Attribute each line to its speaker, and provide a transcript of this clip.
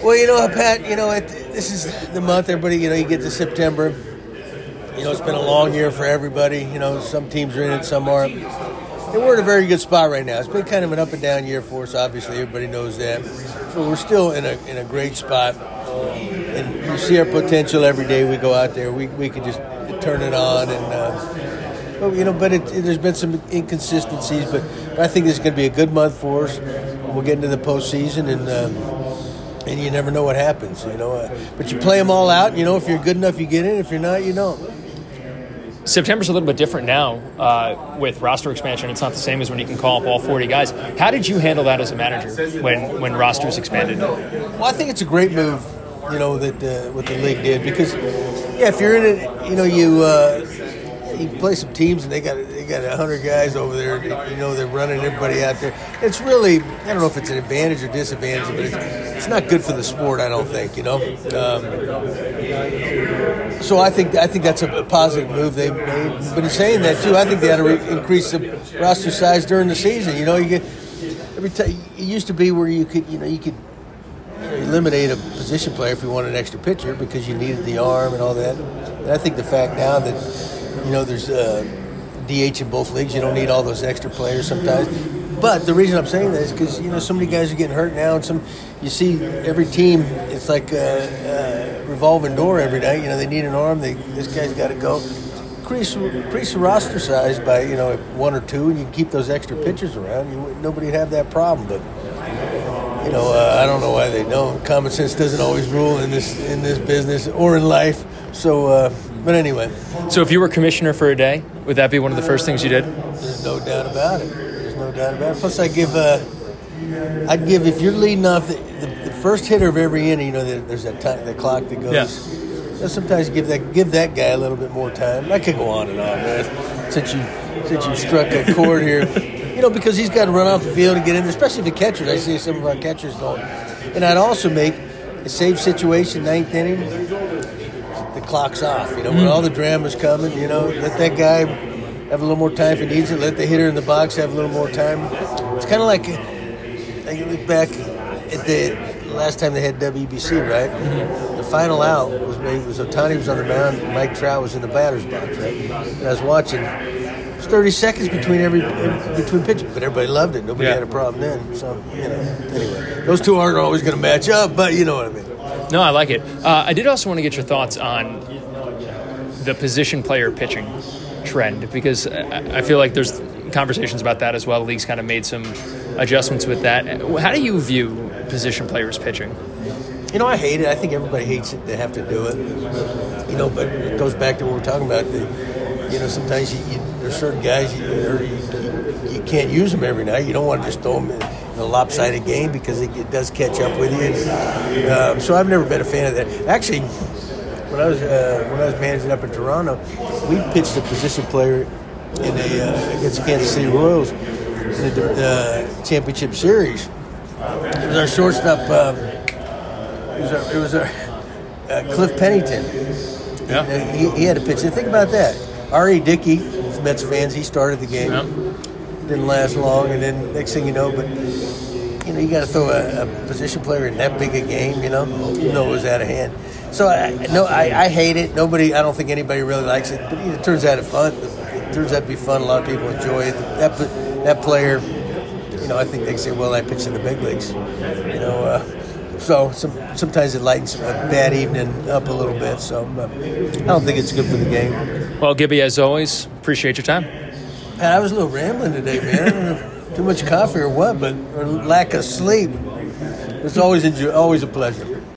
Speaker 1: Well, Pat, this is the month. Everybody, you get to September. It's been a long year for everybody. Some teams are in it, some aren't. And we're in a very good spot right now. It's been kind of an up and down year for us. Obviously, everybody knows that. But we're still in a great spot. And you see our potential every day we go out there. We can just turn it on. There's been some inconsistencies. But I think this is going to be a good month for us. We'll get into the postseason, and you never know what happens. But you play them all out. If you're good enough, you get in. If you're not, you don't.
Speaker 2: September's a little bit different now with roster expansion. It's not the same as when you can call up all 40 guys. How did you handle that as a manager when rosters expanded?
Speaker 1: Well, I think it's a great move, that what the league did, because if you're in it, you play some teams and they got 100 guys over there. They're running everybody out there. It's really, I don't know if it's an advantage or disadvantage, but it's not good for the sport. I don't think. So I think that's a positive move they made. But in saying that too, I think they had to increase the roster size during the season. You get every time. It used to be where you could eliminate a position player if you wanted an extra pitcher because you needed the arm and all that. And I think the fact now that there's DH in both leagues. You don't need all those extra players sometimes. But the reason I'm saying that is because, so many guys are getting hurt now. And you see every team, it's like a revolving door every night. They need an arm. This guy's got to go. Increase the roster size by, one or two, and you can keep those extra pitchers around. Nobody would have that problem. But, I don't know why they don't. Common sense doesn't always rule in this business or in life. So, but anyway.
Speaker 2: So if you were commissioner for a day, would that be one of the first things you did?
Speaker 1: There's no doubt about it. Plus, I'd give if you're leading off the first hitter of every inning. There's that time, the clock that goes.
Speaker 2: Yeah.
Speaker 1: Sometimes give that guy a little bit more time. I could go on and on, man. Since you struck a chord here, because he's got to run off the field and get in there, especially the catchers. I see some of our catchers going. And I'd also make a save situation, ninth inning. The clock's off. When all the drama's coming. Let that guy have a little more time if he needs it. Let the hitter in the box have a little more time. It's kind of like I look back at the last time they had WBC, right? Mm-hmm. The final out was Ohtani was on the mound, Mike Trout was in the batter's box, right? And I was watching. It was 30 seconds between pitches, but everybody loved it. Nobody had a problem then. So, anyway, those two aren't always going to match up, but you know what I mean.
Speaker 2: No, I like it. I did also want to get your thoughts on the position player pitching trend, because I feel like there's conversations about that as well. The league's kind of made some adjustments with that. How do you view position players pitching?
Speaker 1: I hate it. I think everybody hates it. They have to do it. But it goes back to what we're talking about. Sometimes there's certain guys you can't use them every night. You don't want to just throw them in a lopsided game because it does catch up with you. So I've never been a fan of that. Actually, when I was managing up in Toronto, we pitched a position player against Kansas City Royals in the championship series. It was our shortstop. It was our Cliff Pennington.
Speaker 2: Yeah.
Speaker 1: He had to pitch. And think about that. R.A. Dickey, Mets fans, he started the game. Yeah. Didn't last long, and then next thing you know, you got to throw a position player in that big a game. It was out of hand. So I hate it. I don't think anybody really likes it. But it turns out fun. It turns out to be fun. A lot of people enjoy it. That player, I think they say, well, I pitched in the big leagues. So sometimes it lightens a bad evening up a little bit. So I don't think it's good for the game.
Speaker 2: Well, Gibby, as always, appreciate your time.
Speaker 1: Pat, I was a little rambling today, man. I don't know if too much coffee or what, or lack of sleep. It's always a pleasure.